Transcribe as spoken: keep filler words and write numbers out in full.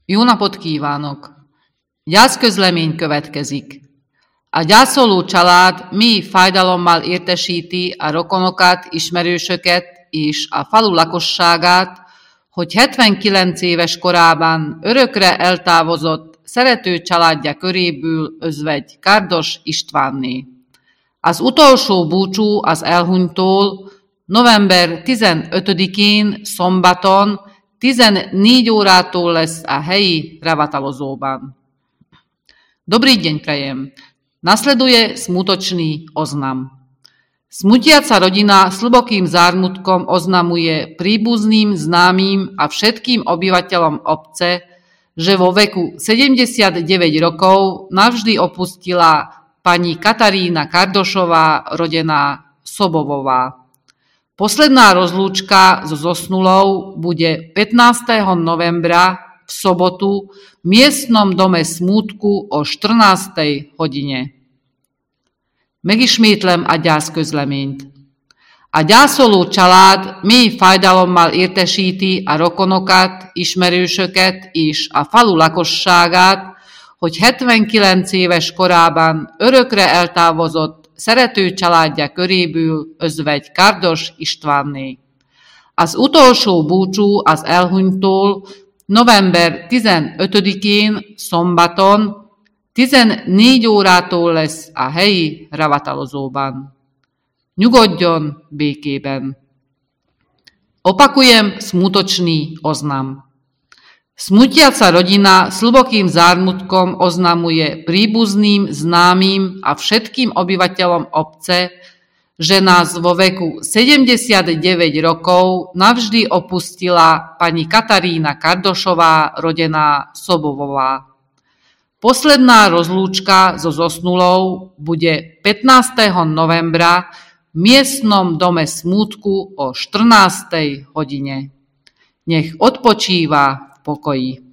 Jó napot kívánok! Gyászközlemény következik. A gyászoló család mély fájdalommal értesíti a rokonokat, ismerősöket és a falu lakosságát, hogy hetvenkilenc éves korában örökre eltávozott szerető családja köréből özvegy Kárdos Istvánné. Az utolsó búcsú az elhunytól november tizenötödikén szombaton tizennégy órától lesz a helyi ravatalozóban. Dobrý deň prajem. Nasleduje smutočný oznam. Smutiaca rodina s hlbokým zármutkom oznamuje príbuzným, známym a všetkým obyvateľom obce, že vo veku sedemdesiatdeväť rokov navždy opustila pani Katarína Kardošová, rodená Sobovová. Posledná rozlúčka so zosnulou bude pätnásteho novembra v sobotu v miestnom dome smútku o štrnástej hodine. Megismétlem a gyászközleményt. A gyászoló család mély fájdalommal értesíti a rokonokat, ismerősöket és a falu lakosságát, hogy hetvenkilenc éves korában örökre eltávozott szerető családja köréből özvegy Kárdos Istvánné. Az utolsó búcsú az elhunytól november tizenötödikén szombaton tizennégy órától lesz a helyi ravatalozóban. Nyugodjon békében. Opakujem smutočný oznam. Smutiaca rodina s hlbokým zármutkom oznamuje príbuzným, známym a všetkým obyvateľom obce, že nás vo veku sedemdesiatdeväť rokov navždy opustila pani Katarína Kardošová, rodená Sobovová. Posledná rozlúčka so zosnulou bude pätnásteho novembra v miestnom dome smútku o štrnástej hodine. Nech odpočíva v pokoji.